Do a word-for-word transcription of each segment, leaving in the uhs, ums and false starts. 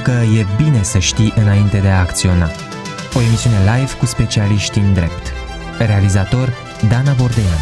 că e bine să știi înainte de a acționa. O emisiune live cu specialiști în drept. Realizator Dana Bordean.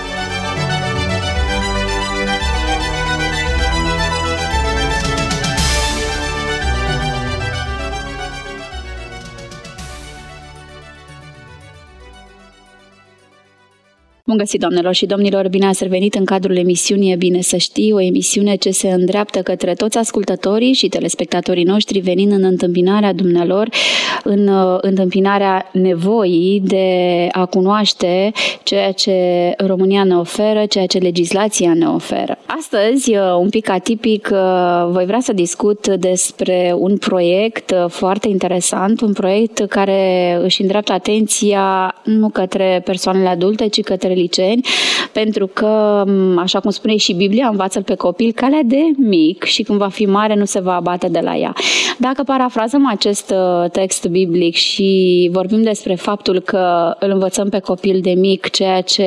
Bun găsit, doamnelor și domnilor, bine ați revenit în cadrul emisiunii E Bine să știi, o emisiune ce se îndreaptă către toți ascultătorii și telespectatorii noștri, venind în întâmpinarea dumnealor, în întâmpinarea nevoii de a cunoaște ceea ce România ne oferă, ceea ce legislația ne oferă. Astăzi, un pic atipic, voi vrea să discut despre un proiect foarte interesant, un proiect care își îndreaptă atenția nu către persoanele adulte, ci către liceeni, pentru că, așa cum spune și Biblia, învață-l pe copil calea de mic și când va fi mare nu se va abate de la ea. Dacă parafrazăm acest text biblic și vorbim despre faptul că îl învățăm pe copil de mic ceea ce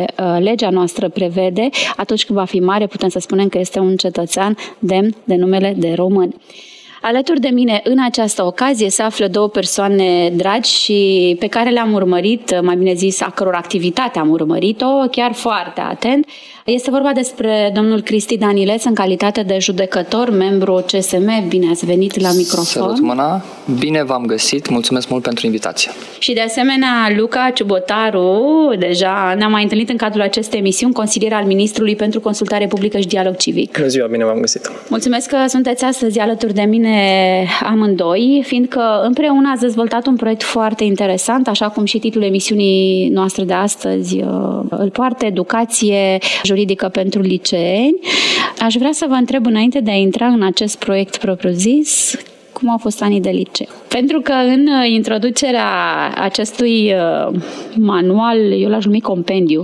legea noastră prevede, atunci când va fi mare putem să spunem că este un cetățean demn de numele de român. Alături de mine în această ocazie se află două persoane dragi și pe care le-am urmărit, mai bine zis, a căror activitate am urmărit-o chiar foarte atent. Este vorba despre domnul Cristi Danileț în calitate de judecător, membru C S M. Bine ați venit la microfon. Salut, mâna! Bine v-am găsit! Mulțumesc mult pentru invitație! Și de asemenea, Luca Ciubotaru, deja ne-am mai întâlnit în cadrul acestei emisiuni, consilier al Ministrului pentru Consultare Publică și Dialog Civic. Bună ziua, bine v-am găsit! Mulțumesc că sunteți astăzi alături de mine amândoi, fiindcă împreună ați dezvoltat un proiect foarte interesant, așa cum și titlul emisiunii noastre de astăzi îl poartă, Educație juridică pentru liceeni. Aș vrea să vă întreb, înainte de a intra în acest proiect propriu-zis, cum au fost anii de liceu? Pentru că în introducerea acestui manual, eu l-aș numi compendiu,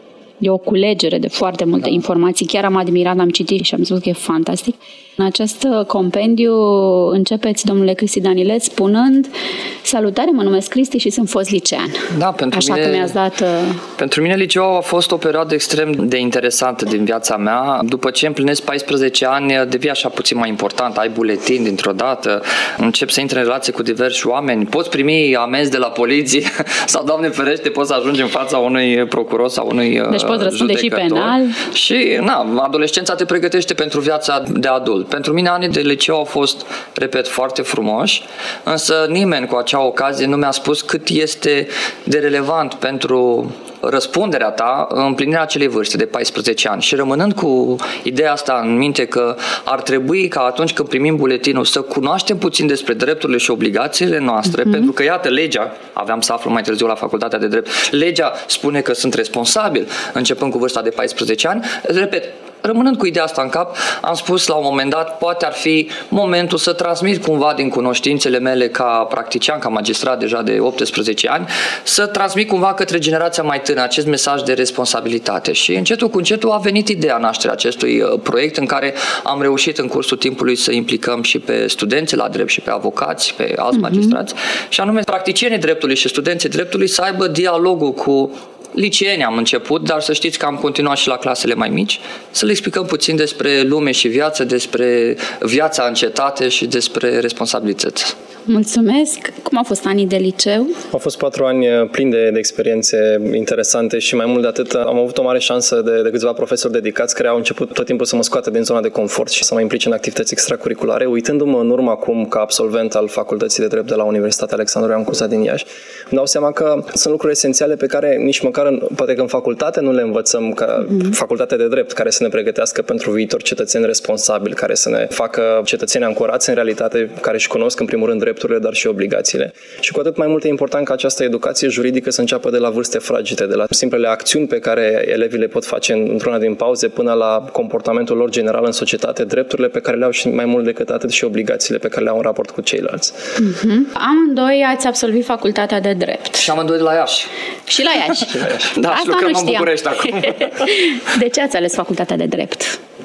e o culegere de foarte multe da. informații. Chiar am admirat, am citit și am spus că e fantastic. În acest compendiu începeți, domnule Cristi Danileț, spunând: salutare, mă numesc Cristi și sunt fost licean. Da, pentru Așa mine, că mi-ați dat... Uh... Pentru mine liceul a fost o perioadă extrem de interesantă din viața mea. După ce împlinesc paisprezece ani, devii așa puțin mai important, ai buletin dintr-o dată, începi să intri în relație cu diversi oameni, poți primi amenzi de la poliție sau, Doamne ferește, poți să ajungi în fața unui procuror sau unui Deci poți răspunde și penal. Și, na, adolescența te pregătește pentru viața de adult. Pentru mine anii de liceu au fost, repet, foarte frumoși, însă nimeni cu acea ocazie nu mi-a spus cât este de relevant pentru răspunderea ta împlinirea acelei vârste de paisprezece ani. Și rămânând cu ideea asta în minte că ar trebui ca atunci când primim buletinul să cunoaștem puțin despre drepturile și obligațiile noastre, mm-hmm. pentru că, iată, legea, aveam să aflu mai târziu la facultatea de drept, legea spune că sunt responsabil începând cu vârsta de paisprezece ani, repet, rămânând cu ideea asta în cap, am spus la un moment dat, poate ar fi momentul să transmit cumva din cunoștințele mele ca practician, ca magistrat deja de optsprezece ani, să transmit cumva către generația mai tânără acest mesaj de responsabilitate. Și încetul cu încetul a venit ideea nașterea acestui proiect în care am reușit în cursul timpului să implicăm și pe studenți la drept și pe avocați, pe alți mm-hmm. magistrați, și anume practicienii dreptului și studenții dreptului să aibă dialogul cu liceeni. Am început, dar să știți că am continuat și la clasele mai mici, să le explicăm puțin despre lume și viață, despre viața în cetate și despre responsabilități. Mulțumesc! Cum au fost anii de liceu? Au fost patru ani plini de, de experiențe interesante și mai mult de atât am avut o mare șansă de, de câțiva profesori dedicați care au început tot timpul să mă scoată din zona de confort și să mă implice în activități extracurriculare. Uitându-mă în urmă acum ca absolvent al Facultății de Drept de la Universitatea Alexandru Ioan Cuza din Iași, îmi dau seama că sunt lucruri esențiale pe care nici măcar în, poate că în facultate nu le învățăm, ca mm-hmm. facultatea de drept, care să ne pregătească pentru viitor cetățeni responsabili, care să ne facă cetățeni ancorați în realitate, care își cunosc în primul rând drepturile, dar și obligațiile. Și cu atât mai mult e important ca această educație juridică să înceapă de la vârste fragile, de la simplele acțiuni pe care elevii le pot face într-una din pauze până la comportamentul lor general în societate, drepturile pe care le au și mai mult decât atât și obligațiile pe care le au în raport cu ceilalți. Mm-hmm. Amândoi ați absolvit facultatea de drept. Și amândoi de la Iași. Și la Iași. Da, asta și lucrăm în București acum. De ce ați ales facultatea de drept?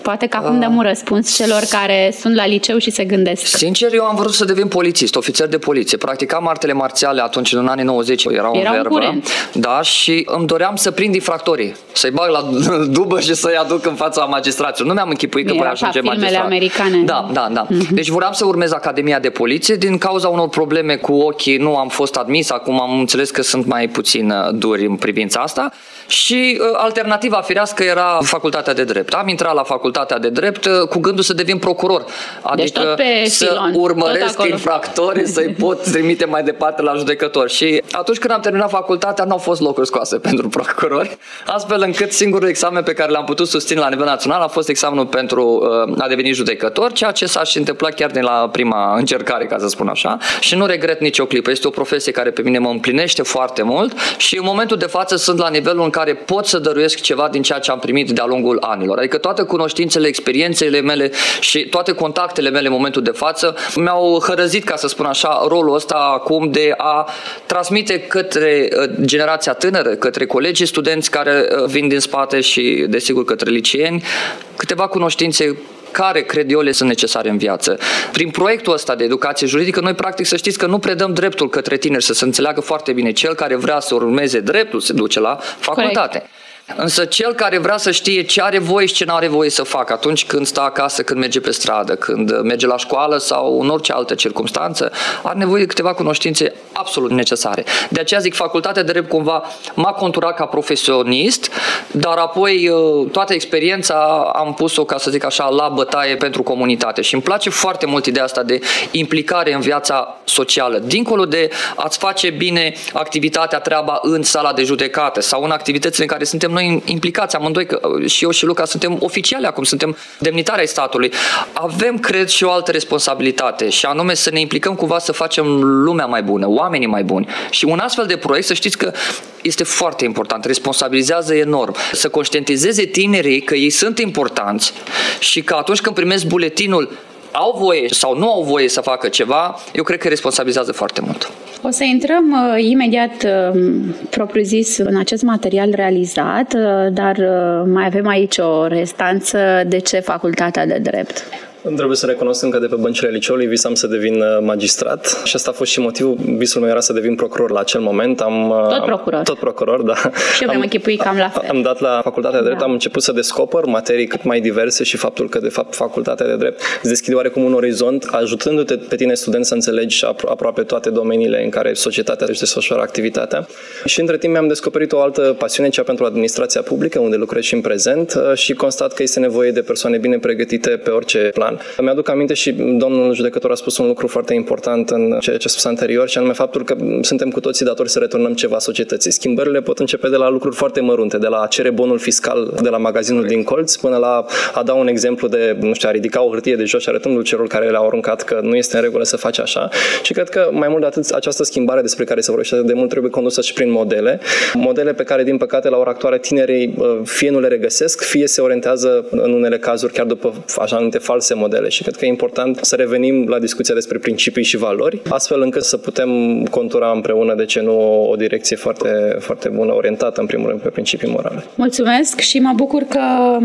Poate că acum dăm un răspuns celor care sunt la liceu și se gândesc. Sincer, eu am vrut să devin polițist, ofițer de poliție. Practicam artele marțiale atunci, în anii nouăzeci, erau în verbă. Curent. Da, și îmi doream să prind infractorii, să-i bag la dubă și să-i aduc în fața magistraților. Nu mi-am închipuit că voi ajunge magistrat. Americane. Da, da, da. Uh-huh. Deci voiam să urmez Academia de Poliție. Din cauza unor probleme cu ochii nu am fost admis. Acum am înțeles că sunt mai puțin duri în privința asta. Și uh, alternativa firească era facultatea de drept. Am intrat la facultatea de drept uh, cu gândul să devin procuror. Adică deci să filon, urmăresc infractorii, să-i pot trimite mai departe la judecători. Și atunci când am terminat facultatea, nu au fost locuri scoase pentru procurori, astfel încât singurul examen pe care l-am putut susține la nivel național a fost examenul pentru uh, a deveni judecător, ceea ce s-a și întâmplat chiar din la prima încercare, ca să spun așa. Și nu regret nicio clipă. Este o profesie care pe mine mă împlinește foarte mult și în momentul de față sunt la nivelul în care pot să dăruiesc ceva din ceea ce am primit de-a lungul anilor. Adică toate cunoștințele, experiențele mele și toate contactele mele în momentul de față mi-au hărăzit, ca să spun așa, rolul ăsta acum de a transmite către generația tânără, către colegii studenți care vin din spate și, desigur, către liceeni, câteva cunoștințe care, cred eu, le sunt necesare în viață. Prin proiectul ăsta de educație juridică, noi practic să știți că nu predăm dreptul către tineri, să se înțeleagă foarte bine. Cel care vrea să urmeze dreptul se duce la facultate. Corect. Însă cel care vrea să știe ce are voie și ce nu are voie să facă atunci când stă acasă, când merge pe stradă, când merge la școală sau în orice altă circunstanță, are nevoie de câteva cunoștințe absolut necesare. De aceea zic, facultatea de drept cumva m-a conturat ca profesionist, dar apoi toată experiența am pus-o, ca să zic așa, la bătaie pentru comunitate. Și îmi place foarte mult ideea asta de implicare în viața socială. Dincolo de a-ți face bine activitatea, treaba în sala de judecată sau în activitățile în care suntem noi implicați amândoi, că și eu și Luca suntem oficiali acum, suntem demnitari ai statului. Avem, cred, și o altă responsabilitate și anume să ne implicăm cumva să facem lumea mai bună, oamenii mai buni. Și un astfel de proiect, să știți că este foarte important, responsabilizează enorm. Să conștientizeze tinerii că ei sunt importanți și că atunci când primesc buletinul au voie sau nu au voie să facă ceva, eu cred că responsabilizează foarte mult. O să intrăm uh, imediat, uh, propriu-zis, în acest material realizat, uh, dar uh, mai avem aici o restanță. De ce facultatea de drept? Trebuie să recunosc încă de pe băncile liceului visam să devin magistrat și asta a fost și motivul. Visul meu era să devin procuror la acel moment. Am, tot procuror. Am, tot procuror, da. Și eu mi-am închipuit cam la fel. Am dat la facultatea de drept, da. Am început să descoper materii cât mai diverse și faptul că, de fapt, facultatea de drept îți deschide oarecum un orizont, ajutându-te pe tine, student, să înțelegi apro- aproape toate domeniile în care societatea își desfășoară activitatea. Și între timp mi-am descoperit o altă pasiune, cea pentru administrația publică, unde lucrez și în prezent, și constat că este nevoie de persoane bine pregătite pe orice plan. Mi-aduc aminte și domnul judecător a spus un lucru foarte important în ceea ce a spus anterior, și anume faptul că suntem cu toții datori să returnăm ceva societății. Schimbările pot începe de la lucruri foarte mărunte, de la a cere bonul fiscal de la magazinul din colț, până la a da un exemplu de, nu știu, a ridica o hârtie de jos și arătându-l celor care le-au aruncat că nu este în regulă să faci așa. Și cred că mai mult de atât, această schimbare despre care se vorbește de mult trebuie condusă și prin modele. Modele pe care, din păcate, la ora actuală tinerii fie nu le regăsesc, fie se orientează în unele cazuri chiar după așa numite false modele. Și cred că e important să revenim la discuția despre principii și valori, astfel încât să putem contura împreună, de ce nu, o direcție foarte, foarte bună, orientată în primul rând pe principii morale. Mulțumesc și mă bucur că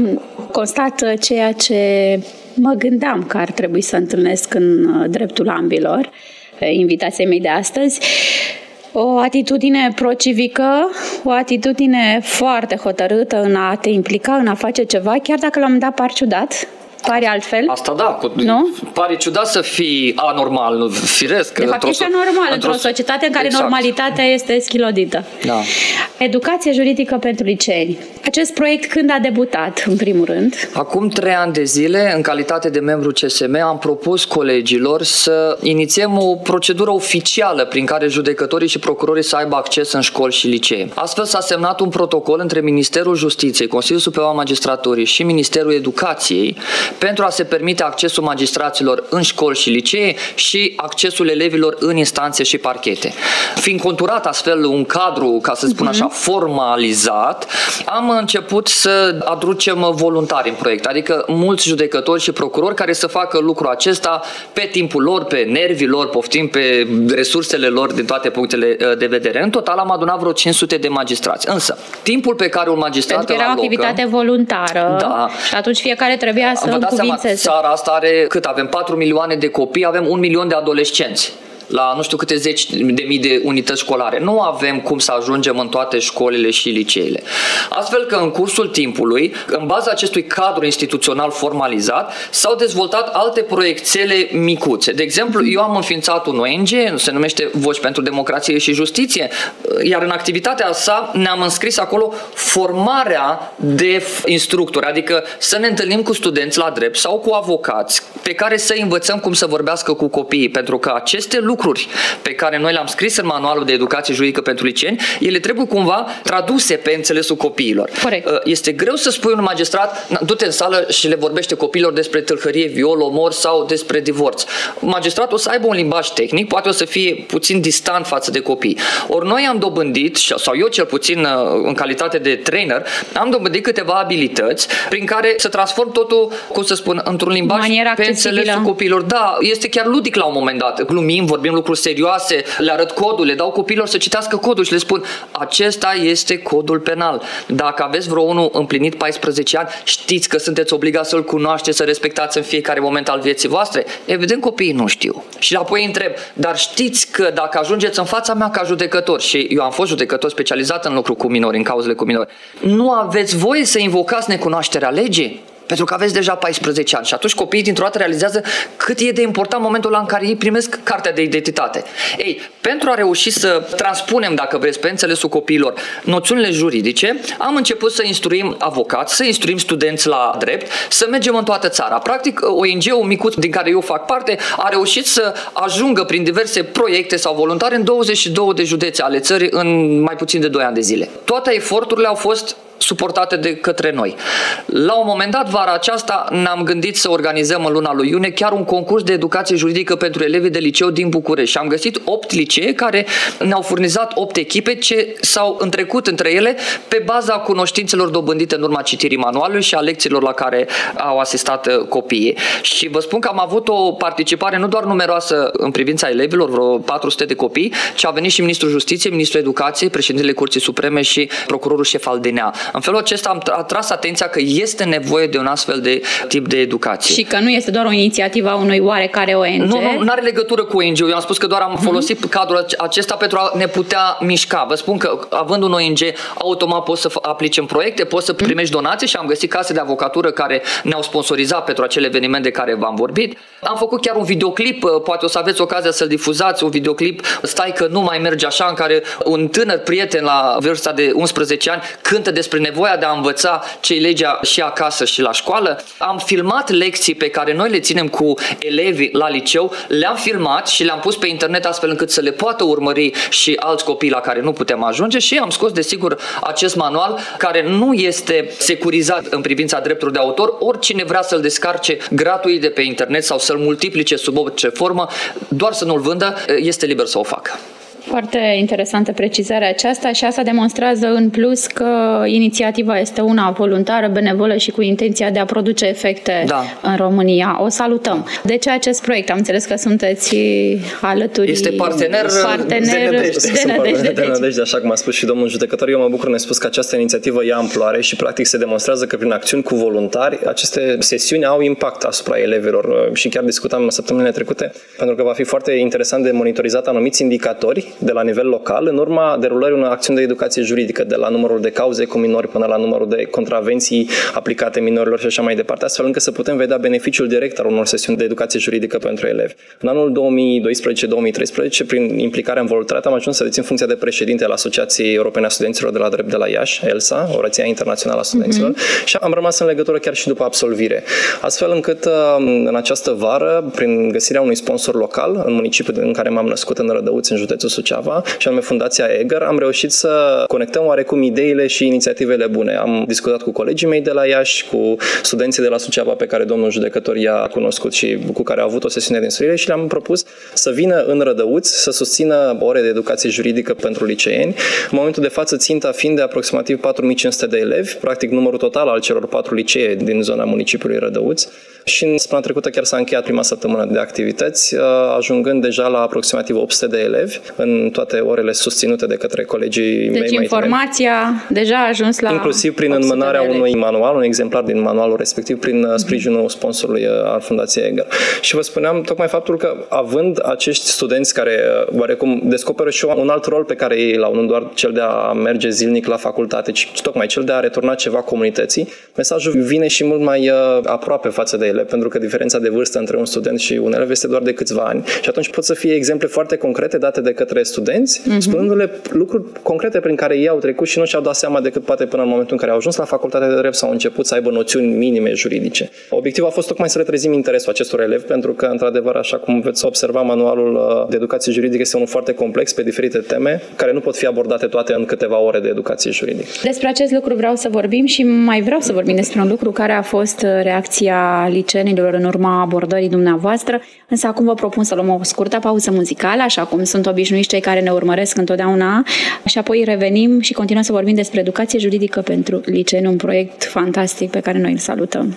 constat ceea ce mă gândeam că ar trebui să întâlnesc în dreptul ambilor invitației mei de astăzi. O atitudine pro-civică, o atitudine foarte hotărâtă în a te implica, în a face ceva, chiar dacă la un moment dat par ciudat. Pare altfel? Asta da, cu, nu? Pare ciudat să fii anormal, nu, firesc. De fapt, ești anormal într-o, într-o societate în care exact. Normalitatea este schilodită. Da. Educație juridică pentru liceeni. Acest proiect când a debutat, în primul rând? Acum trei ani de zile, în calitate de membru C S M, am propus colegilor să inițiem o procedură oficială prin care judecătorii și procurorii să aibă acces în școli și licee. Astfel s-a semnat un protocol între Ministerul Justiției, Consiliul Superior al Magistraturii și Ministerul Educației, pentru a se permite accesul magistraților în școli și licee și accesul elevilor în instanțe și parchete. Fiind conturat astfel un cadru, ca să spun așa, formalizat, am început să aducem voluntari în proiect, adică mulți judecători și procurori care să facă lucrul acesta pe timpul lor, pe nervii lor, poftim, pe resursele lor din toate punctele de vedere. În total am adunat vreo cinci sute de magistrați. Însă, timpul pe care un magistrat Pentru că era o alocă, activitate voluntară, da, și atunci fiecare trebuia să încuvințeze. Țara asta are cât? Avem patru milioane de copii, avem un milion de adolescenți la nu știu câte zeci de mii de unități școlare. Nu avem cum să ajungem în toate școlile și liceele. Astfel că în cursul timpului, în baza acestui cadru instituțional formalizat, s-au dezvoltat alte proiectele micuțe. De exemplu, eu am înființat un O N G, se numește Voci pentru Democrație și Justiție, iar în activitatea sa ne-am înscris acolo formarea de instructori, adică să ne întâlnim cu studenți la drept sau cu avocați pe care să învățăm cum să vorbească cu copiii, pentru că aceste lucruri pe care noi le-am scris în manualul de educație juridică pentru liceeni, ele trebuie cumva traduse pe înțelesul copiilor. Corect. Este greu să spui un magistrat, du-te în sală și le vorbește copiilor despre tâlhărie, viol, omor sau despre divorț. Magistratul o să aibă un limbaj tehnic, poate o să fie puțin distant față de copii. Ori noi am dobândit, sau eu cel puțin în calitate de trainer, am dobândit câteva abilități prin care să transform totul, cum să spun, într-un limbaj pe înțelesul copiilor. Da, este chiar ludic la un moment dat. Glumim, vorbim lucruri serioase, le arăt codul, le dau copiilor să citească codul și le spun: acesta este codul penal. Dacă aveți vreo unul împlinit paisprezece ani, știți că sunteți obligați să-l cunoașteți, să respectați în fiecare moment al vieții voastre. Evident, copiii nu știu. Și apoi îi întreb: dar știți că dacă ajungeți în fața mea ca judecător, și eu am fost judecător specializat în lucru cu minori, în cauzele cu minori, nu aveți voie să invocați necunoașterea legii? Pentru că aveți deja paisprezece ani și atunci copiii dintr-o dată realizează cât e de important momentul ăla în care ei primesc cartea de identitate. Ei, pentru a reuși să transpunem, dacă vreți, pe înțelesul copiilor noțiunile juridice, am început să instruim avocați, să instruim studenți la drept, să mergem în toată țara. Practic, O N G-ul micuț din care eu fac parte a reușit să ajungă prin diverse proiecte sau voluntari în douăzeci și două de județe ale țării în mai puțin de doi ani de zile. Toate eforturile au fost suportate de către noi. La un moment dat, vara aceasta, ne-am gândit să organizăm în luna lui iunie chiar un concurs de educație juridică pentru elevii de liceu din București și am găsit opt licee care ne-au furnizat opt echipe ce s-au întrecut între ele pe baza cunoștințelor dobândite în urma citirii manualului și a lecțiilor la care au asistat copiii. Și vă spun că am avut o participare nu doar numeroasă în privința elevilor, vreo patru sute de copii, ci a venit și Ministrul Justiției, Ministrul Educației, președintele Curții Supreme și procurorul șef al D N A. În felul acesta am atras atenția că este nevoie de un astfel de tip de educație. Și că nu este doar o inițiativă a unui oarecare O N G. Nu, nu are legătură cu O N G-ul. Eu am spus că doar am folosit mm-hmm. cadrul acesta pentru a ne putea mișca. Vă spun că având un O N G, automat poți să aplici în proiecte, poți să primești donații și am găsit case de avocatură care ne-au sponsorizat pentru acel eveniment de care v-am vorbit. Am făcut chiar un videoclip, poate o să aveți ocazia să-l difuzați, un videoclip Stai că nu mai merge așa, în care un tânăr prieten la vârsta de unsprezece ani cântă despre nevoia de a învăța ce-i legea și acasă și la școală. Am filmat lecții pe care noi le ținem cu elevii la liceu, le-am filmat și le-am pus pe internet astfel încât să le poată urmări și alți copii la care nu putem ajunge și am scos, desigur, acest manual care nu este securizat în privința drepturilor de autor. Oricine vrea să-l descarce gratuit de pe internet sau să-l multiplice sub orice formă, doar să nu-l vândă, este liber să o facă. Foarte interesantă precizarea aceasta și asta demonstrează în plus că inițiativa este una voluntară, benevolă și cu intenția de a produce efecte da. în România. O salutăm. De ce acest proiect? Am înțeles că sunteți alături. Este partener, partener de nădejde. De nădejde, de nădejde, așa cum a spus și domnul judecător. Eu mă bucur, ne spus că această inițiativă ia amploare și practic se demonstrează că prin acțiuni cu voluntari aceste sesiuni au impact asupra elevilor și chiar discutam săptămânile trecute pentru că va fi foarte interesant de monitorizat anumiți indicatori de la nivel local, în urma derulării unei acțiuni de educație juridică, de la numărul de cauze cu minori până la numărul de contravenții aplicate minorilor și așa mai departe, astfel încât să putem vedea beneficiul direct al unor sesiuni de educație juridică pentru elevi. În anul două mii doisprezece două mii treisprezece, prin implicarea în voluntariat, am ajuns să dețin funcția de președinte al Asociației Europene a Studenților de la Drept de la Iași, ELSA, o rețea internațională a studenților, mm-hmm. și am rămas în legătură chiar și după absolvire. Astfel încât în această vară, prin găsirea unui sponsor local, în municipiul în care m-am născut, în Rădăuți, în județul Suceava, Suceava, și anume Fundația Eger, am reușit să conectăm oarecum ideile și inițiativele bune. Am discutat cu colegii mei de la Iași, cu studenții de la Suceava pe care domnul judecător i-a cunoscut și cu care a avut o sesiune de instruire și le-am propus să vină în Rădăuți să susțină ore de educație juridică pentru liceeni. În momentul de față, ținta fiind de aproximativ patru mii cinci sute de elevi, practic numărul total al celor patru licee din zona municipiului Rădăuți. Și în săptămâna trecută chiar s-a încheiat prima săptămână de activități, ajungând deja la aproximativ opt sute de elevi în toate orele susținute de către colegii deci mei. Deci informația deja a ajuns la inclusiv prin înmânarea unui manual, un exemplar din manualul respectiv, prin mm-hmm. sprijinul sponsorului al Fundației Eger. Și vă spuneam tocmai faptul că, având acești studenți care oarecum descoperă și un alt rol pe care ei l-au, nu doar cel de a merge zilnic la facultate, ci tocmai cel de a returna ceva comunității, mesajul vine și mult mai aproape față de ele, pentru că diferența de vârstă între un student și un elev este doar de câțiva ani. Și atunci pot să fie exemple foarte concrete date de către studenți, mm-hmm. spunându-le lucruri concrete prin care ei au trecut și nu și-au dat seama decât poate până în momentul în care au ajuns la facultatea de drept sau au început să aibă noțiuni minime juridice. Obiectivul a fost tocmai să le trezim interesul acestor elevi, pentru că, într-adevăr, așa cum veți observa, manualul de educație juridică este unul foarte complex pe diferite teme, care nu pot fi abordate toate în câteva ore de educație juridică. Despre acest lucru vreau să vorbim și mai vreau să vorbim despre un lucru care a fost reacția liceenilor în urma abordării dumneavoastră, însă acum vă propun să luăm o scurtă pauză muzicală, așa cum sunt obișnuiți cei care ne urmăresc întotdeauna, și apoi revenim și continuăm să vorbim despre educație juridică pentru liceeni, un proiect fantastic pe care noi îl salutăm.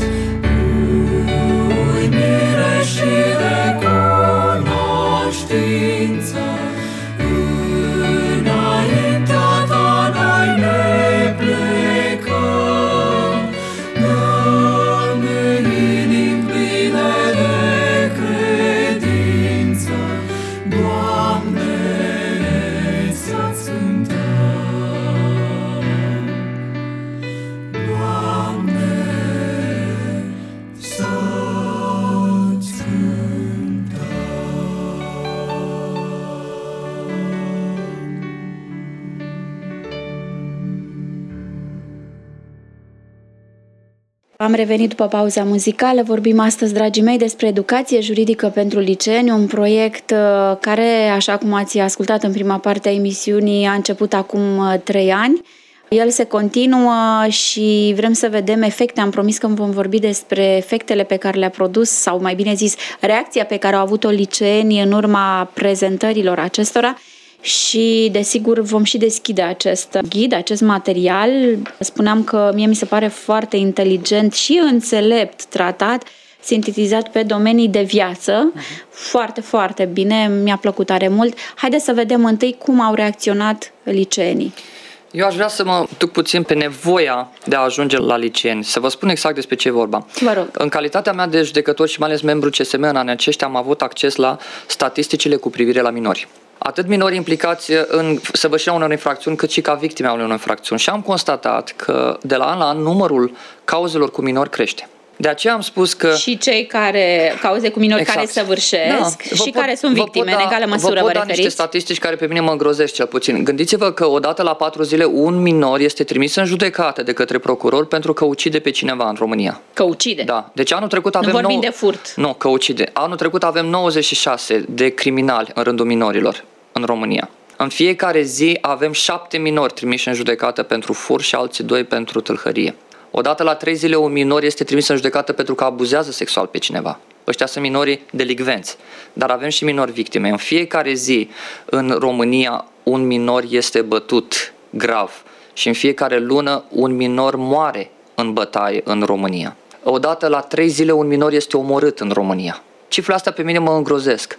Uimire și recunoștință. Am revenit după pauza muzicală. Vorbim astăzi, dragii mei, despre educație juridică pentru liceeni, un proiect care, așa cum ați ascultat în prima parte a emisiunii, a început acum trei ani. El se continuă și vrem să vedem efecte. Am promis că vom vorbi despre efectele pe care le-a produs, sau mai bine zis, reacția pe care au avut-o liceenii în urma prezentărilor acestora. Și, desigur, vom și deschide acest ghid, acest material. Spuneam că mie mi se pare foarte inteligent și înțelept tratat, sintetizat pe domenii de viață. Uh-huh. Foarte, foarte bine, mi-a plăcut tare mult. Haideți să vedem întâi cum au reacționat liceenii. Eu aș vrea să mă duc puțin pe nevoia de a ajunge la liceeni, să vă spun exact despre ce e vorba. Vă rog. În calitatea mea de judecător și mai ales membru C S M în anii aceștia am avut acces la statisticile cu privire la minori. Atât minori implicați în săvârșirea unor infracțiuni, cât și ca victime ale unor infracțiuni. Și am constatat că de la an la an numărul cauzelor cu minori crește. De aceea am spus că... Și cei care, cauze cu minori exact. care săvârșesc da, și pot, care sunt victime, da, în egală măsură, vă, pot vă da referiți? Niște statistici care pe mine mă îngrozesc cel puțin. Gândiți-vă că odată la patru zile un minor este trimis în judecată de către procuror pentru că ucide pe cineva în România. Că ucide? Da. Deci anul trecut avem... Nu vorbim nou... de furt. Nu, că ucide. Anul trecut avem nouăzeci și șase de criminali în rândul minorilor în România. În fiecare zi avem șapte minori trimiși în judecată pentru furt și alții doi pentru tâlhărie. Odată la trei zile un minor este trimis în judecată pentru că abuzează sexual pe cineva. Ăștia sunt minorii delicvenți. Dar avem și minori victime. În fiecare zi în România un minor este bătut grav și în fiecare lună un minor moare în bătaie în România. Odată la trei zile un minor este omorât în România. Cifrele astea pe mine mă îngrozesc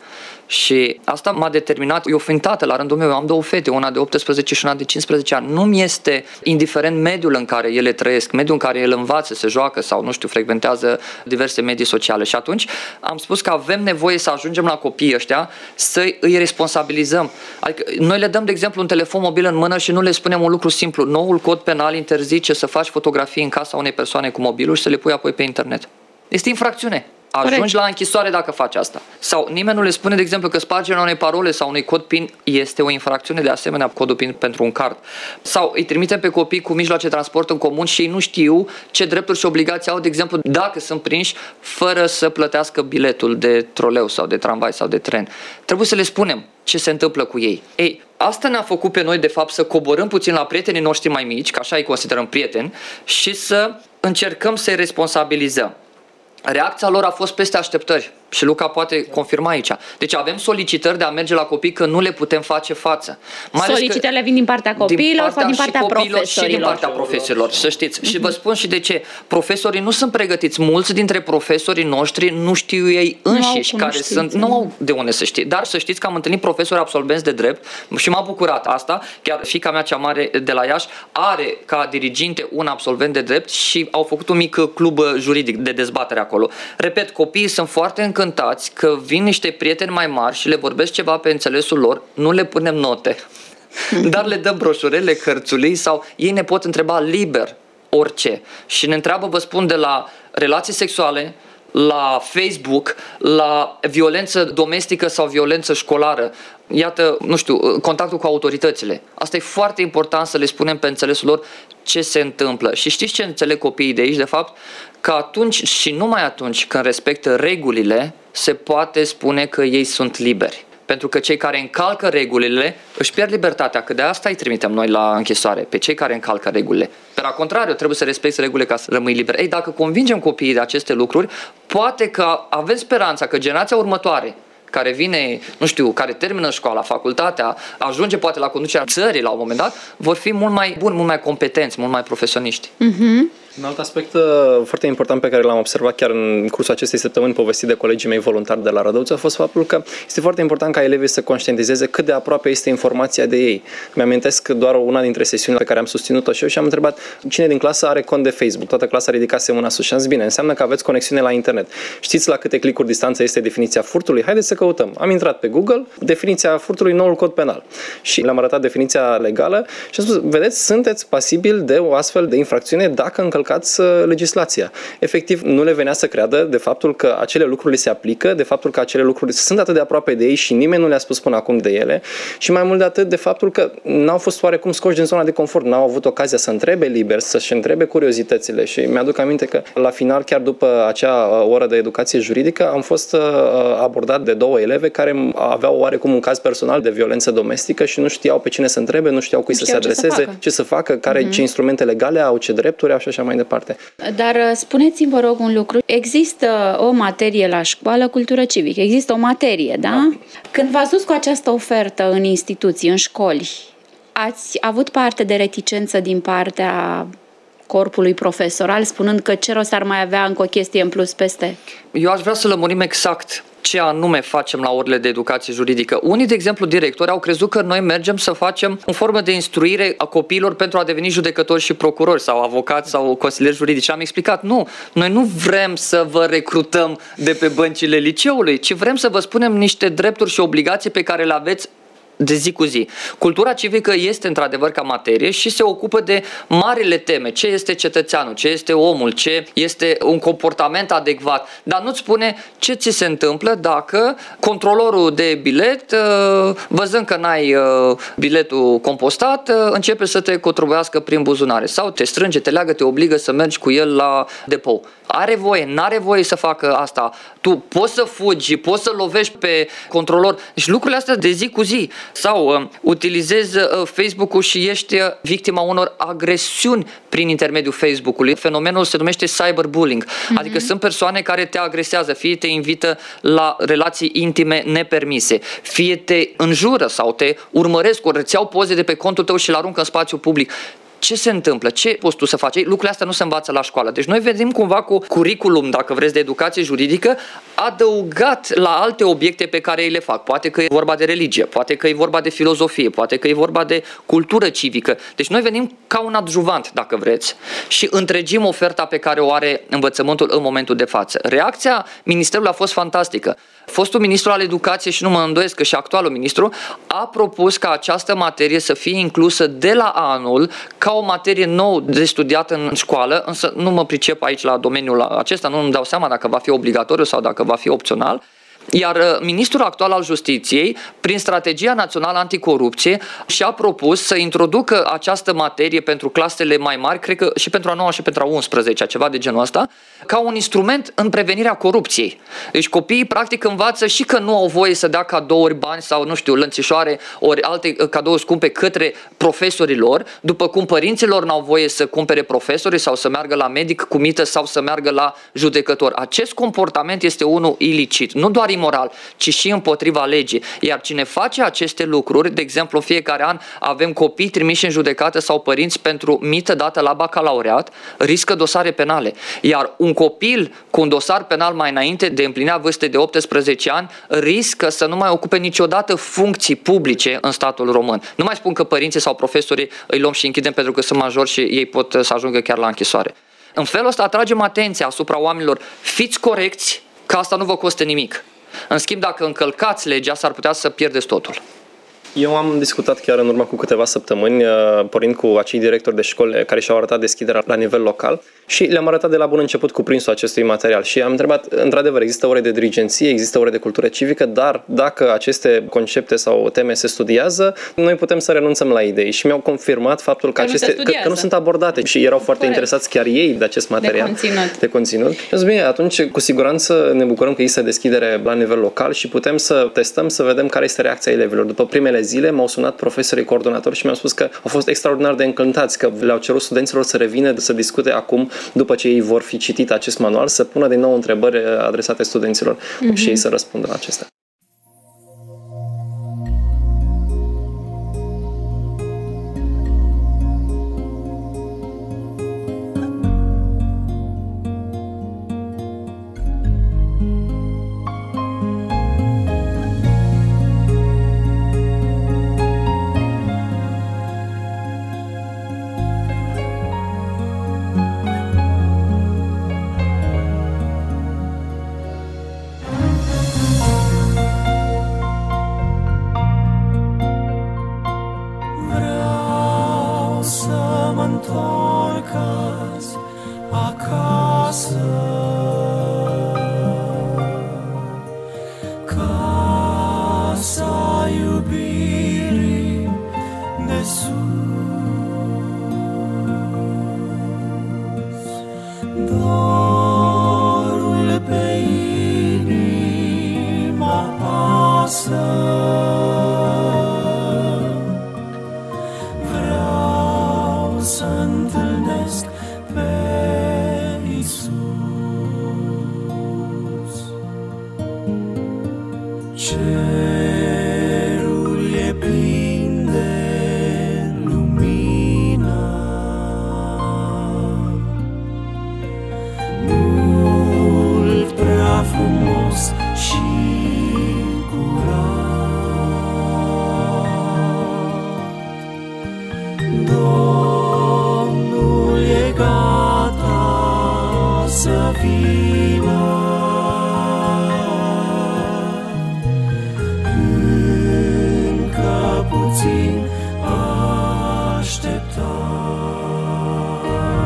și asta m-a determinat. Eu fiind tată la rândul meu, eu am două fete, una de optsprezece și una de cincisprezece ani. Nu-mi este indiferent mediul în care ele trăiesc, mediul în care ele învață, se joacă sau, nu știu, frecventează diverse medii sociale. Și atunci am spus că avem nevoie să ajungem la copiii ăștia, să îi responsabilizăm. Adică noi le dăm, de exemplu, un telefon mobil în mână și nu le spunem un lucru simplu. Noul cod penal interzice să faci fotografii în casa unei persoane cu mobilul și să le pui apoi pe internet. Este infracțiune. Ajungi Corect. La închisoare dacă faci asta. Sau nimeni nu le spune, de exemplu, că spargerea unei parole sau unui cod PIN este o infracțiune, de asemenea, codul PIN pentru un card. Sau îi trimitem pe copii cu mijloace de transport în comun și ei nu știu ce drepturi și obligații au, de exemplu, dacă sunt prinși fără să plătească biletul de troleu sau de tramvai sau de tren. Trebuie să le spunem ce se întâmplă cu ei. Ei, asta ne-a făcut pe noi, de fapt, să coborâm puțin la prietenii noștri mai mici, că așa îi considerăm prieteni, și să încercăm să-i responsabilizăm. Reacția lor a fost peste așteptări și Luca poate confirma aici. Deci avem solicitări de a merge la copii că nu le putem face față. Mai Solicitările vin din partea copiilor sau din partea profesorilor? Și din partea profesorilor, să știți. Mm-hmm. Și vă spun și de ce. Profesorii nu sunt pregătiți. Mulți dintre profesorii noștri nu știu ei înșiși care sunt, nu au de unde să știe. Dar să știți că am întâlnit profesori absolvenți de drept și m-a bucurat asta. Chiar fiica mea cea mare de la Iași are ca diriginte un absolvent de drept și au făcut un mic club juridic de dezbatere acolo. Repet, copiii sunt foarte încântați că vin niște prieteni mai mari și le vorbesc ceva pe înțelesul lor, nu le punem note, dar le dăm broșurele, cărțulii sau ei ne pot întreba liber orice. Și ne întreabă, vă spun, de la relații sexuale, la Facebook, la violență domestică sau violență școlară. Iată, nu știu, contactul cu autoritățile. Asta e foarte important să le spunem pe înțelesul lor ce se întâmplă. Și știți ce înțeleg copiii de aici, de fapt? Că atunci și numai atunci când respectă regulile, se poate spune că ei sunt liberi. Pentru că cei care încalcă regulile își pierd libertatea, că de asta îi trimitem noi la închisoare, pe cei care încalcă regulile. Pe la contrariu, trebuie să respecti regulile ca să rămâi liber. Ei, dacă convingem copiii de aceste lucruri, poate că avem speranța că generația următoare, care vine, nu știu, care termină școala, facultatea, ajunge poate la conducerea țării la un moment dat, vor fi mult mai buni, mult mai competenți, mult mai profesioniști. Mm-hmm. Un alt aspect foarte important pe care l-am observat chiar în cursul acestei săptămâni povestit de colegii mei voluntari de la Rădăuț a fost faptul că este foarte important ca elevii să conștientizeze cât de aproape este informația de ei. Mi-amintesc doar una dintre sesiunile pe care am susținut-o și eu și am întrebat cine din clasă are cont de Facebook. Toată clasa ridicase mâna sus și am zis, bine, înseamnă că aveți conexiune la internet. Știți la câte clicuri distanță este definiția furtului? Haideți să căutăm. Am intrat pe Google, definiția furtului, noul cod penal. Și le-am arătat definiția legală și am spus, vedeți, sunteți pasibil de o astfel de infracțiune dacă încălcați încălcați legislația. Efectiv, nu le venea să creadă de faptul că acele lucruri se aplică, de faptul că acele lucruri sunt atât de aproape de ei și nimeni nu le-a spus până acum de ele și mai mult de atât de faptul că n-au fost oarecum scoși din zona de confort, n-au avut ocazia să întrebe liber, să-și întrebe curiozitățile și mi-aduc aminte că la final, chiar după acea oră de educație juridică, am fost abordat de două eleve care aveau oarecum un caz personal de violență domestică și nu știau pe cine să întrebe, nu știau cui nu să se adreseze, ce să facă, ce, să facă, care, uh-huh. ce instrumente legale au, ce drepturi au și așa mai departe. Dar spuneți-mi, vă rog, un lucru. Există o materie la școală, cultură civică. Există o materie, da? da? Când v-ați dus cu această ofertă în instituții, în școli, ați avut parte de reticență din partea corpului profesoral, spunând că ce rost ar mai avea încă o chestie în plus peste? Eu aș vrea să lămurim exact ce anume facem la orele de educație juridică. Unii, de exemplu, directori au crezut că noi mergem să facem o formă de instruire a copiilor pentru a deveni judecători și procurori sau avocați sau consilieri juridici. Am explicat, nu, noi nu vrem să vă recrutăm de pe băncile liceului, ci vrem să vă spunem niște drepturi și obligații pe care le aveți de zi cu zi. Cultura civică este într-adevăr ca materie și se ocupă de marile teme. Ce este cetățeanul, ce este omul, ce este un comportament adecvat, dar nu-ți spune ce ți se întâmplă dacă controlorul de bilet, văzând că n-ai biletul compostat, începe să te contribuiască prin buzunare sau te strânge, te leagă, te obligă să mergi cu el la depou. Are voie, n-are voie să facă asta. Tu poți să fugi, poți să lovești pe controlor. Deci lucrurile astea de zi cu zi. Sau uh, utilizezi uh, Facebook-ul și ești uh, victima unor agresiuni prin intermediul Facebook-ului. Fenomenul se numește cyberbullying. Mm-hmm. Adică sunt persoane care te agresează, fie te invită la relații intime nepermise, fie te înjură sau te urmăresc, ori îți iau poze de pe contul tău și le aruncă în spațiu public. Ce se întâmplă? Ce poți tu să faci? Ei, lucrurile astea nu se învață la școală. Deci noi vedem cumva cu curriculum, dacă vreți, de educație juridică, adăugat la alte obiecte pe care ei le fac. Poate că e vorba de religie, poate că e vorba de filozofie, poate că e vorba de cultură civică. Deci noi venim ca un adjuvant, dacă vreți, și întregim oferta pe care o are învățământul în momentul de față. Reacția Ministerului a fost fantastică. Fostul ministru al educației, și nu mă îndoiesc că și actualul ministru, a propus ca această materie să fie inclusă de la anul ca o materie nouă de studiat în școală, însă nu mă pricep aici la domeniul acesta, nu îmi dau seama dacă va fi obligatoriu sau dacă va fi opțional. Iar ministrul actual al Justiției, prin strategia națională anticorupție, și-a propus să introducă această materie pentru clasele mai mari, cred că și pentru a noua și pentru a unsprezecea, ceva de genul ăsta, ca un instrument în prevenirea corupției. Deci copiii practic învață și că nu au voie să dea cadouri, bani sau, nu știu, lănțișoare ori alte cadouri scumpe către profesorii lor, după cum părinților n-au voie să cumpere profesori sau să meargă la medic cu mită sau să meargă la judecător. Acest comportament este unul ilicit, nu doar imoral, ci și împotriva legii. Iar cine face aceste lucruri, de exemplu, în fiecare an avem copii trimiși în judecată sau părinți pentru mită dată la bacalaureat, riscă dosare penale. Iar un copil cu un dosar penal mai înainte de împlinirea vârstei de optsprezece ani riscă să nu mai ocupe niciodată funcții publice în statul român. Nu mai spun că părinții sau profesorii îi luăm și închidem pentru că sunt majori și ei pot să ajungă chiar la închisoare. În felul ăsta atragem atenția asupra oamenilor. Fiți corecți, că asta nu vă costă nimic. În schimb, dacă încălcați legea, s-ar putea să pierdeți totul. Eu am discutat chiar în urmă cu câteva săptămâni, pornind cu acei directori de școli care și-au arătat deschiderea la nivel local și le-am arătat de la bun început cuprinsul acestui material și am întrebat, într-adevăr, există ore de dirigenție, există ore de cultură civică, dar dacă aceste concepte sau teme se studiază, noi putem să renunțăm la idei și mi-au confirmat faptul că, că, aceste, că, că nu sunt abordate și erau foarte Corect. interesați chiar ei de acest material. De conținut. De conținut. Deci, bine, atunci cu siguranță ne bucurăm că există deschidere la nivel local și putem să testăm, să vedem care este reacția elevilor. După primele zile m-au sunat profesorii coordonatori și mi-au spus că au fost extraordinar de încântați, că le-au cerut studenților să revină, să discute acum, după ce ei vor fi citit acest manual, să pună din nou întrebări adresate studenților mm-hmm. și ei să răspundă la acestea. casa iubirii de sus. Dorul pe inima pasă, vreau să întâlnesc pe Iisus. Cerul e plin de lumină, mult prea frumos și curat. Domnul e gata să vină, încă puțin așteptat.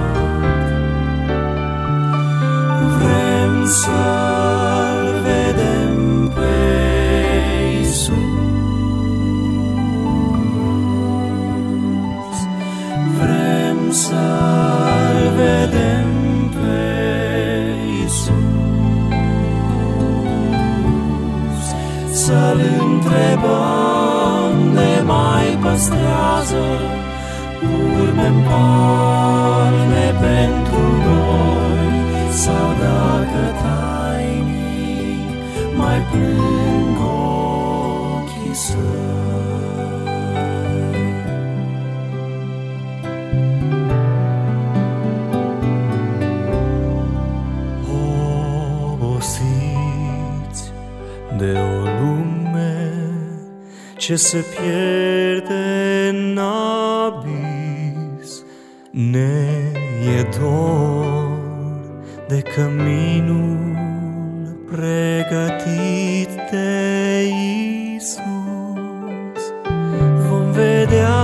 Vrem să-L vedem pe Iisus, vrem să-L vedem pe Iisus, să-L întrebăm de mai păstrează urme-n palme pentru noi, sau dacă tainic mai plâng ochii săi. Obosiți de o lume ce se pierde în abis, ne e dor de căminul pregătit de Iisus. Vom vedea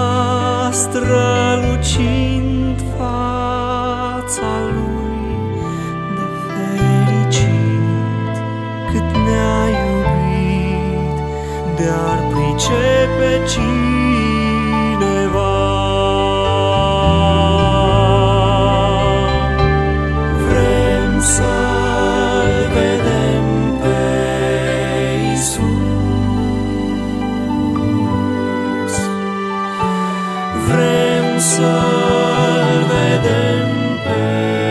strălucind fața Lui de fericit, cât ne-a iubit, de-ar pricepe cineva. Vrem să-L vedem pe Iisus, vrem să-L vedem pe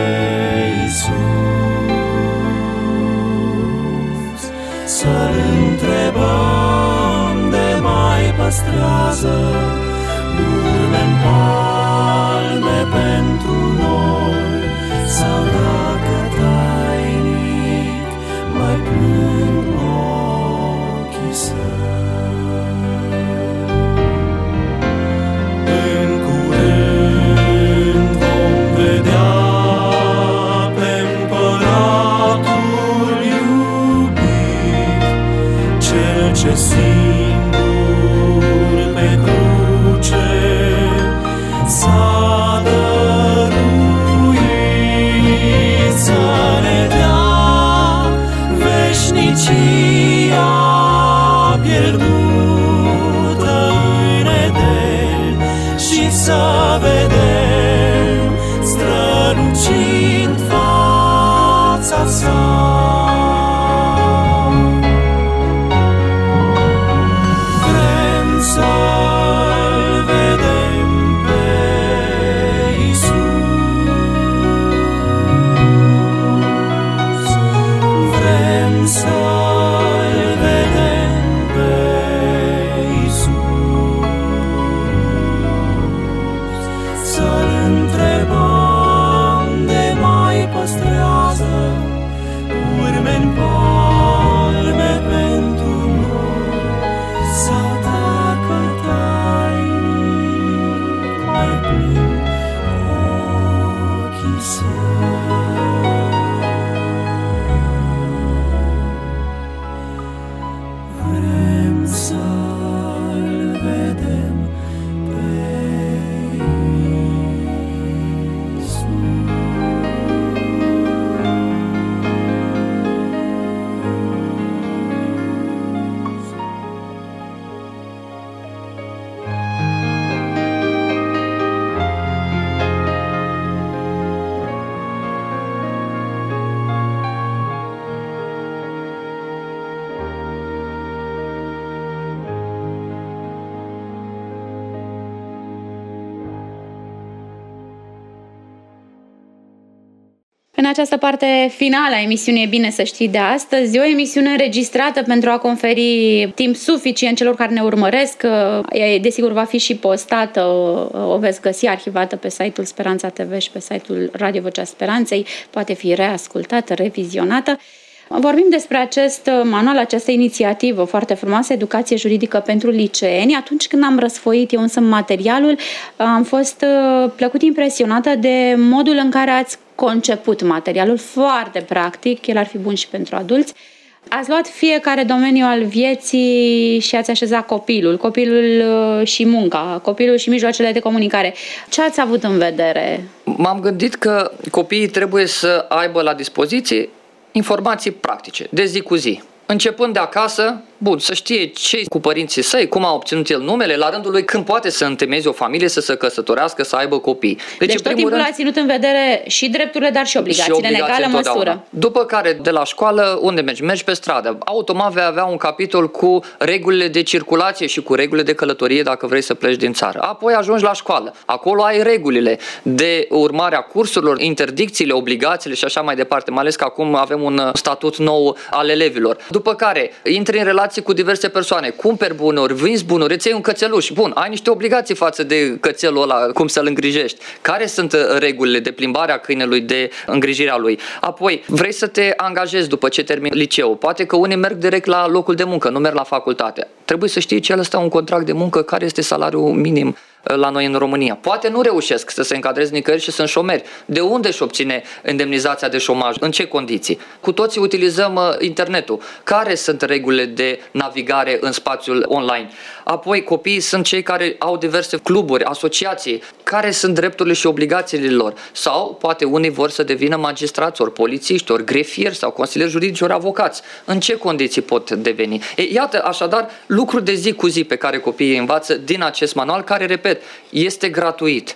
Iisus, să-L întrebăm de mai păstrează urme-n palme pentru noi, sau dacă tainic mai plâng ochii săi. În curând vom vedea pe Împăratul iubit, cel ce singur pe cruce s-a dăruit, să ne dea veșnicia pierdută în Eden, și să vedem strălucind fața sa. Vrem să-L vedem pe Iisus, vrem să-L vedem pe Iisus, să această parte finală a emisiunii E bine să știi de astăzi, o emisiune înregistrată pentru a conferi timp suficient celor care ne urmăresc. Desigur, va fi și postată, o veți găsi arhivată pe site-ul Speranța T V și pe site-ul Radio Vocea Speranței, poate fi reascultată, revizionată. Vorbim despre acest manual, această inițiativă foarte frumoasă, Educație juridică pentru liceeni. Atunci când am răsfoit eu însă materialul, am fost plăcut impresionată de modul în care ați conceput materialul, foarte practic, el ar fi bun și pentru adulți. Ați luat fiecare domeniu al vieții și ați așezat copilul, copilul și munca, copilul și mijloacele de comunicare. Ce ați avut în vedere? M-am gândit că copiii trebuie să aibă la dispoziție informații practice, de zi cu zi. Începând de acasă, bun, să știe ce cu părinții săi, cum a obținut el numele, la rândul lui când poate să întemeieze o familie, să se căsătorească, să aibă copii. Deci, deci tot timpul rând, a ținut în vedere și drepturile, dar și obligațiile, și obligații în egală măsură. După care, de la școală, unde mergi? Mergi pe stradă. Automat vei avea un capitol cu regulile de circulație și cu regulile de călătorie dacă vrei să pleci din țară. Apoi ajungi la școală. Acolo ai regulile de urmare a cursurilor, interdicțiile, obligațiile și așa mai departe, mai ales că acum avem un statut nou al elevilor. După care intri în relații cu diverse persoane, cumperi bunuri, vinzi bunuri, îți iei un cățeluș. Bun, ai niște obligații față de cățelul ăla, cum să-l îngrijești. Care sunt regulile de plimbare a câinelui, de îngrijirea lui? Apoi, vrei să te angajezi după ce termini liceul. Poate că unii merg direct la locul de muncă, nu merg la facultate. Trebuie să știi ce ăsta un contract de muncă, care este salariul minim la noi în România. Poate nu reușesc să se încadreze nicăieri și sunt șomeri. De unde își obține indemnizația de șomaj? În ce condiții? Cu toții utilizăm uh, internetul. Care sunt regulile de navigare în spațiul online? Apoi copiii sunt cei care au diverse cluburi, asociații. Care sunt drepturile și obligațiile lor? Sau poate unii vor să devină magistrați, ori polițiști, ori grefieri sau consilieri juridici, ori avocați. În ce condiții pot deveni? E, iată așadar lucruri de zi cu zi pe care copiii învață din acest manual, care, repet, este gratuit.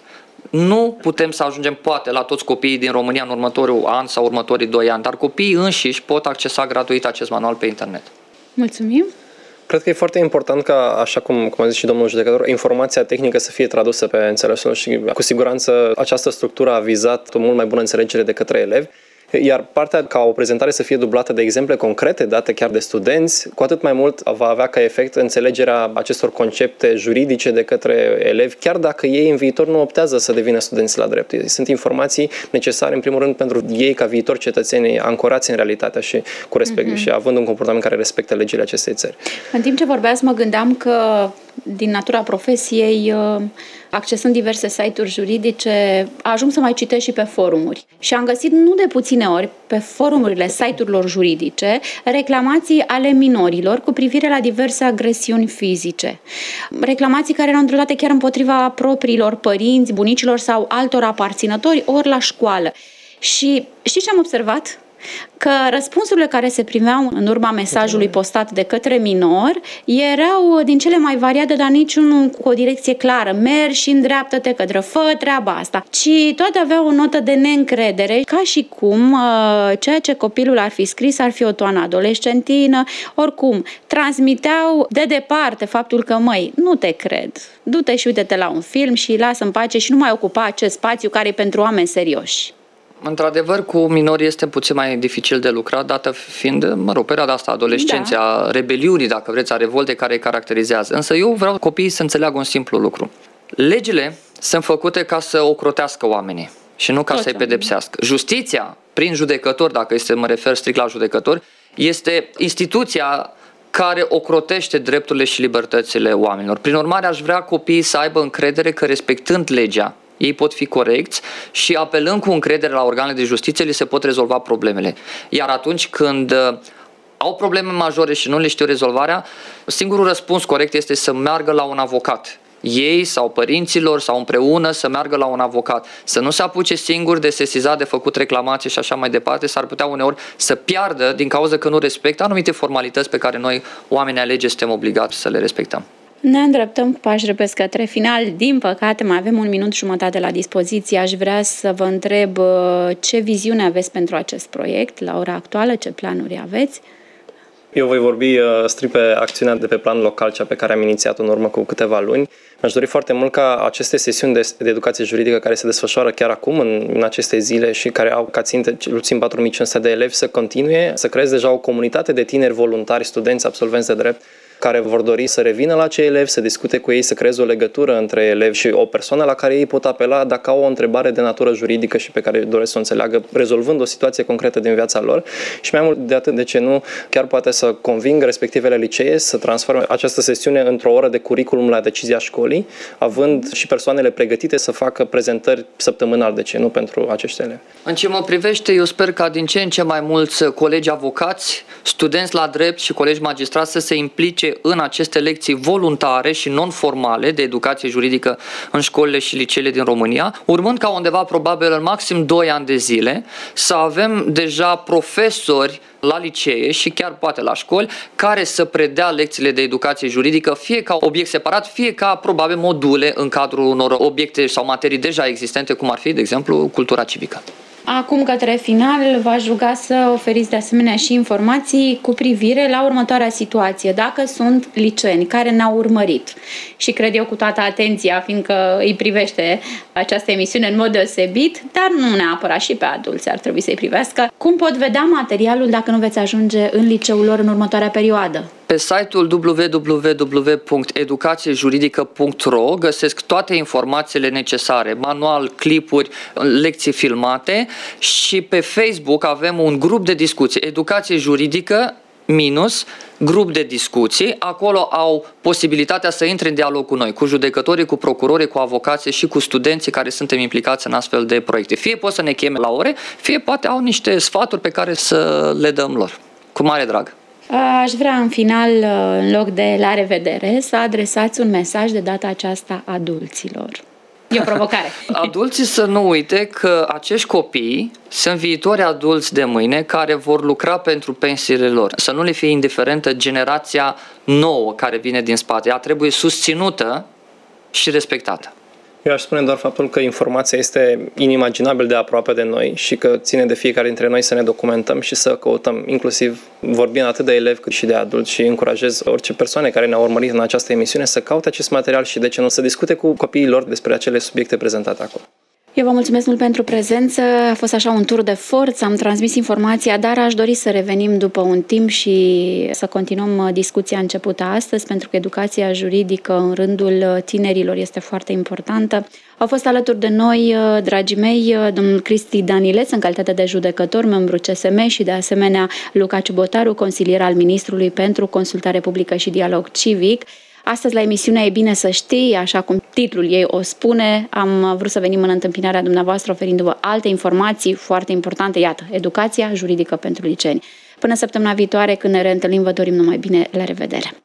Nu putem să ajungem poate la toți copiii din România în următorul an sau următorii doi ani, dar copiii înșiși pot accesa gratuit acest manual pe internet. Mulțumim! Cred că e foarte important ca, așa cum, cum a zis și domnul judecător, informația tehnică să fie tradusă pe înțelesul și cu siguranță această structură a vizat o mult mai bună înțelegere de către elevi. Iar partea ca o prezentare să fie dublată de exemple concrete date chiar de studenți, cu atât mai mult va avea ca efect înțelegerea acestor concepte juridice de către elevi, chiar dacă ei în viitor nu optează să devină studenți la drept. Sunt informații necesare, în primul rând, pentru ei ca viitori cetățeni ancorați în realitatea și cu respect mm-hmm. și având un comportament care respectă legile acestei țări. În timp ce vorbeați, mă gândeam că din natura profesiei, accesând diverse site-uri juridice, ajung să mai citesc și pe forumuri. Și am găsit nu de puține ori pe forumurile site-urilor juridice reclamații ale minorilor cu privire la diverse agresiuni fizice. Reclamații care erau îndreptate chiar împotriva propriilor părinți, bunicilor sau altor aparținători, ori la școală. Și știți ce am observat? Că răspunsurile care se primeau în urma mesajului postat de către minor erau din cele mai variate, dar niciunul cu o direcție clară. Mergi și îndreaptă-te către, fă treaba asta. Ci toate aveau o notă de neîncredere, ca și cum ceea ce copilul ar fi scris ar fi o toană adolescentină. Oricum, transmiteau de departe faptul că, măi, nu te cred. Du-te și uite-te la un film și lasă în pace și nu mai ocupa acest spațiu care e pentru oameni serioși. Într-adevăr, cu minorii este puțin mai dificil de lucrat, dată fiind, mă rog, perioada asta adolescenței, da. a rebeliunii, dacă vreți, a revoltei care îi caracterizează. Însă eu vreau copiii să înțeleagă un simplu lucru. Legile sunt făcute ca să ocrotească oamenii și nu ca Tot să-i pedepsească. Justiția, prin judecători, dacă este, mă refer strict la judecători, este instituția care ocrotește drepturile și libertățile oamenilor. Prin urmare, aș vrea copiii să aibă încredere că, respectând legea, ei pot fi corecți și apelând cu încredere la organele de justiție, li se pot rezolva problemele. Iar atunci când uh, au probleme majore și nu le știu rezolvarea, singurul răspuns corect este să meargă la un avocat. Ei sau părinților sau împreună să meargă la un avocat. Să nu se apuce singur de sesizat, de făcut reclamații și așa mai departe. S-ar putea uneori să piardă din cauza că nu respectă anumite formalități pe care noi, oamenii alege, suntem obligați să le respectăm. Ne îndreptăm cu pași repezi către final. Din păcate, mai avem un minut și jumătate la dispoziție. Aș vrea să vă întreb ce viziune aveți pentru acest proiect la ora actuală, ce planuri aveți? Eu voi vorbi uh, strict pe acțiunea de pe plan local, cea pe care am inițiat-o în urmă cu câteva luni. Mi-aș dori foarte mult ca aceste sesiuni de, de educație juridică care se desfășoară chiar acum, în, în aceste zile și care au ca ținte cel puțin patru mii cinci sute de elevi, să continue, să creeze deja o comunitate de tineri voluntari, studenți, absolvenți de drept, care vor dori să revină la cei elevi, să discute cu ei, să creeze o legătură între elevi și o persoană la care ei pot apela dacă au o întrebare de natură juridică și pe care doresc să o înțeleagă, rezolvând o situație concretă din viața lor. Și mai mult de atât, de ce nu, chiar poate să convingă respectivele licee să transforme această sesiune într-o oră de curriculum la decizia școlii, având și persoanele pregătite să facă prezentări săptămânal, de ce nu, pentru acești elevi. În ce mă privește, eu sper ca din ce în ce mai mulți colegi avocați, studenți la drept și colegi magistrați să se implice în aceste lecții voluntare și non-formale de educație juridică în școlile și liceele din România, urmând ca undeva probabil în maxim doi ani de zile să avem deja profesori la licee și chiar poate la școli care să predea lecțiile de educație juridică fie ca obiect separat, fie ca probabil module în cadrul unor obiecte sau materii deja existente, cum ar fi, de exemplu, cultura civică. Acum, către final, v-aș ruga să oferiți de asemenea și informații cu privire la următoarea situație. Dacă sunt liceeni care ne-au urmărit și cred eu cu toată atenția, fiindcă îi privește această emisiune în mod deosebit, dar nu neapărat și pe adulți ar trebui să-i privească, cum pot vedea materialul dacă nu veți ajunge în liceul lor în următoarea perioadă? Pe site-ul w w w punct educație juridică punct r o găsesc toate informațiile necesare, manual, clipuri, lecții filmate și pe Facebook avem un grup de discuții, Educație Juridică minus grup de discuții. Acolo au posibilitatea să intre în dialog cu noi, cu judecătorii, cu procurorii, cu avocații și cu studenții care suntem implicați în astfel de proiecte. Fie pot să ne cheme la ore, fie poate au niște sfaturi pe care să le dăm lor. Cu mare drag. Aș vrea în final, în loc de la revedere, să adresați un mesaj de data aceasta adulților. E o provocare. Adulții să nu uite că acești copii sunt viitori adulți de mâine care vor lucra pentru pensiile lor. Să nu le fie indiferentă generația nouă care vine din spate. Ea trebuie susținută și respectată. Eu aș spune doar faptul că informația este inimaginabil de aproape de noi și că ține de fiecare dintre noi să ne documentăm și să căutăm, inclusiv vorbind atât de elevi cât și de adulți, și încurajez orice persoane care ne-au urmărit în această emisiune să caute acest material și, de ce nu, să discute cu copiii lor despre acele subiecte prezentate acolo. Eu vă mulțumesc mult pentru prezență, a fost așa un tur de forță, am transmis informația, dar aș dori să revenim după un timp și să continuăm discuția începută astăzi, pentru că educația juridică în rândul tinerilor este foarte importantă. Au fost alături de noi, dragii mei, domnul Cristi Danileț, în calitate de judecător, membru C S M, și de asemenea Luca Ciubotaru, consilier al Ministrului pentru Consultare Publică și Dialog Civic. Astăzi, la emisiunea E bine să știi, așa cum titlul ei o spune, am vrut să venim în întâmpinarea dumneavoastră oferindu-vă alte informații foarte importante. Iată, educația juridică pentru liceeni. Până săptămâna viitoare, când ne reîntâlnim, vă dorim numai bine. La revedere!